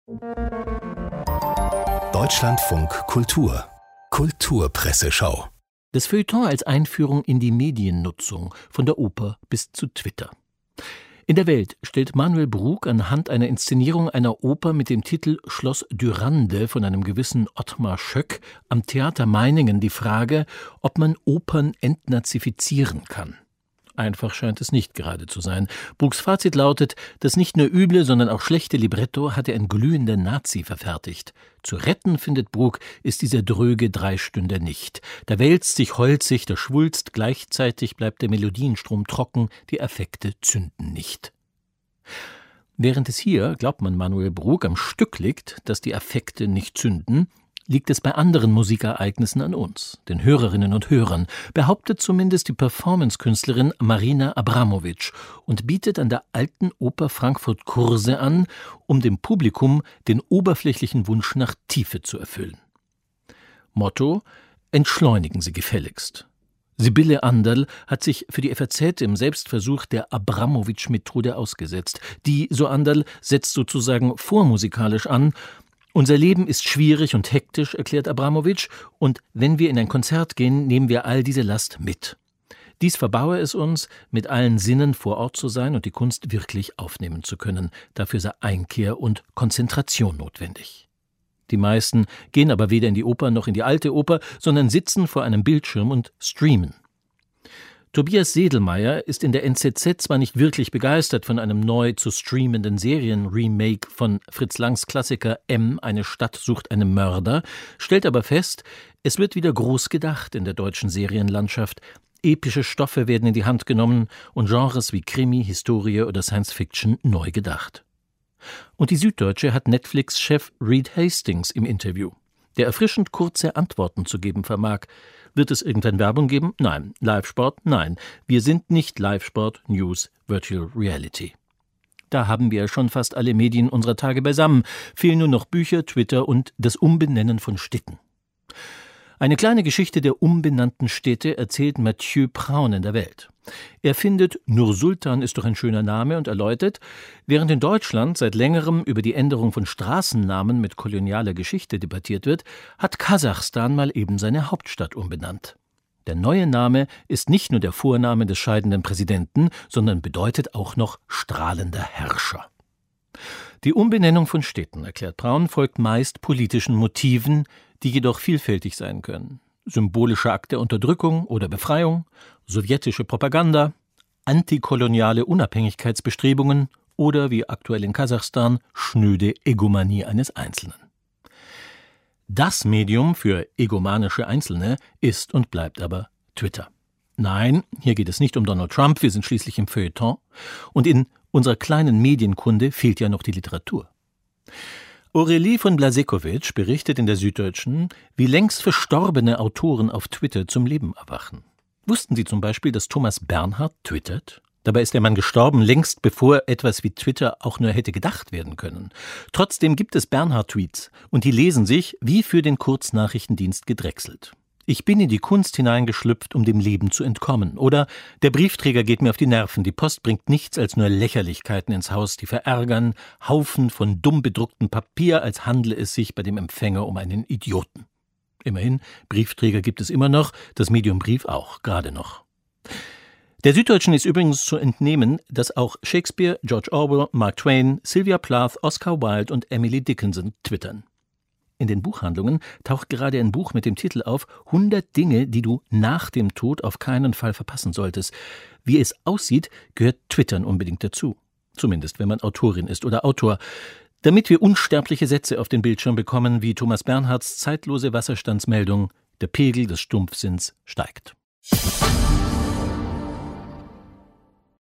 Deutschlandfunk Kultur Kulturpresseschau. Das Feuilleton als Einführung in die Mediennutzung, von der Oper bis zu Twitter. In der Welt stellt Manuel Brug anhand einer Inszenierung einer Oper mit dem Titel Schloss Dürande von einem gewissen Ottmar Schöck am Theater Meiningen die Frage, ob man Opern entnazifizieren kann. Einfach scheint es nicht gerade zu sein. Brugs Fazit lautet, dass nicht nur üble, sondern auch schlechte Libretto hatte ein glühender Nazi verfertigt. Zu retten, findet Brug, ist dieser dröge Dreistünder nicht. Da wälzt sich holzig der Schwulst, gleichzeitig bleibt der Melodienstrom trocken, die Affekte zünden nicht. Während es hier, glaubt man Manuel Brug, am Stück liegt, dass die Affekte nicht zünden, liegt es bei anderen Musikereignissen an uns, den Hörerinnen und Hörern, behauptet zumindest die Performancekünstlerin Marina Abramovic und bietet an der Alten Oper Frankfurt Kurse an, um dem Publikum den oberflächlichen Wunsch nach Tiefe zu erfüllen. Motto: Entschleunigen Sie gefälligst. Sibylle Anderl hat sich für die FAZ im Selbstversuch der Abramovic-Methode ausgesetzt. Die, so Anderl, setzt sozusagen vormusikalisch an. Unser Leben ist schwierig und hektisch, erklärt Abramovic, und wenn wir in ein Konzert gehen, nehmen wir all diese Last mit. Dies verbaue es uns, mit allen Sinnen vor Ort zu sein und die Kunst wirklich aufnehmen zu können. Dafür sei Einkehr und Konzentration notwendig. Die meisten gehen aber weder in die Oper noch in die Alte Oper, sondern sitzen vor einem Bildschirm und streamen. Tobias Sedelmeier ist in der NZZ zwar nicht wirklich begeistert von einem neu zu streamenden Serien-Remake von Fritz Langs Klassiker M, eine Stadt sucht einen Mörder, stellt aber fest, es wird wieder groß gedacht in der deutschen Serienlandschaft. Epische Stoffe werden in die Hand genommen und Genres wie Krimi, Historie oder Science-Fiction neu gedacht. Und die Süddeutsche hat Netflix-Chef Reed Hastings im Interview, der erfrischend kurze Antworten zu geben vermag. Wird es irgendwann Werbung geben? Nein. Live-Sport? Nein. Wir sind nicht Live-Sport, News, Virtual Reality. Da haben wir schon fast alle Medien unserer Tage beisammen. Fehlen nur noch Bücher, Twitter und das Umbenennen von Städten. Eine kleine Geschichte der umbenannten Städte erzählt Mathieu Praun in der Welt. Er findet, Nur-Sultan ist doch ein schöner Name und erläutert, während in Deutschland seit längerem über die Änderung von Straßennamen mit kolonialer Geschichte debattiert wird, hat Kasachstan mal eben seine Hauptstadt umbenannt. Der neue Name ist nicht nur der Vorname des scheidenden Präsidenten, sondern bedeutet auch noch strahlender Herrscher. Die Umbenennung von Städten, erklärt Praun, folgt meist politischen Motiven, die jedoch vielfältig sein können. Symbolischer Akt der Unterdrückung oder Befreiung, sowjetische Propaganda, antikoloniale Unabhängigkeitsbestrebungen oder, wie aktuell in Kasachstan, schnöde Egomanie eines Einzelnen. Das Medium für egomanische Einzelne ist und bleibt aber Twitter. Nein, hier geht es nicht um Donald Trump, wir sind schließlich im Feuilleton. Und in unserer kleinen Medienkunde fehlt ja noch die Literatur. Aurélie von Blažekovič berichtet in der Süddeutschen, wie längst verstorbene Autoren auf Twitter zum Leben erwachen. Wussten Sie zum Beispiel, dass Thomas Bernhard twittert? Dabei ist der Mann gestorben, längst bevor etwas wie Twitter auch nur hätte gedacht werden können. Trotzdem gibt es Bernhard-Tweets und die lesen sich wie für den Kurznachrichtendienst gedrechselt. Ich bin in die Kunst hineingeschlüpft, um dem Leben zu entkommen. Oder der Briefträger geht mir auf die Nerven. Die Post bringt nichts als nur Lächerlichkeiten ins Haus, die verärgern. Haufen von dumm bedrucktem Papier, als handle es sich bei dem Empfänger um einen Idioten. Immerhin, Briefträger gibt es immer noch, das Medium Brief auch, gerade noch. Der Süddeutschen ist übrigens zu entnehmen, dass auch Shakespeare, George Orwell, Mark Twain, Sylvia Plath, Oscar Wilde und Emily Dickinson twittern. In den Buchhandlungen taucht gerade ein Buch mit dem Titel auf 100 Dinge, die du nach dem Tod auf keinen Fall verpassen solltest. Wie es aussieht, gehört Twittern unbedingt dazu. Zumindest, wenn man Autorin ist oder Autor. Damit wir unsterbliche Sätze auf den Bildschirm bekommen, wie Thomas Bernhards zeitlose Wasserstandsmeldung: Der Pegel des Stumpfsinns steigt.